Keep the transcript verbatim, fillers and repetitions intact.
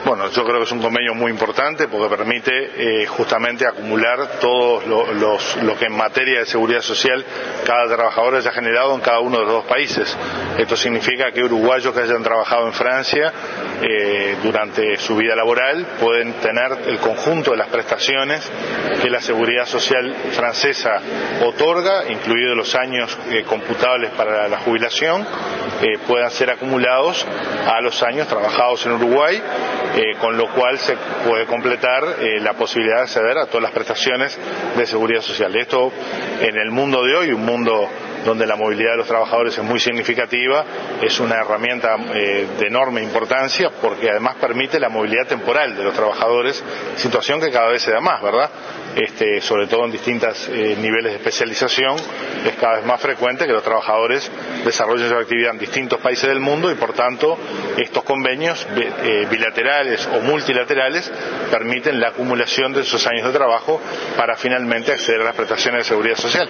Bueno, yo creo que es un convenio muy importante porque permite eh, justamente acumular todo lo, los, lo que en materia de seguridad social cada trabajador haya generado en cada uno de los dos países. Esto significa que uruguayos que hayan trabajado en Francia eh, durante su vida laboral pueden tener el conjunto de las prestaciones que la seguridad social francesa otorga, incluidos los años eh, computables para la jubilación, eh, puedan ser acumulados a los años trabajados en Uruguay, eh, con lo cual se puede completar eh, la posibilidad de acceder a todas las prestaciones de seguridad social. Esto en el mundo de hoy, un mundo donde la movilidad de los trabajadores es muy significativa, es una herramienta eh, de enorme importancia porque además permite la movilidad temporal de los trabajadores, situación que cada vez se da más, ¿verdad? Este, sobre todo en distintos eh, niveles de especialización, es cada vez más frecuente que los trabajadores desarrollen su actividad en distintos países del mundo y por tanto estos convenios eh, bilaterales o multilaterales permiten la acumulación de esos años de trabajo para finalmente acceder a las prestaciones de seguridad social.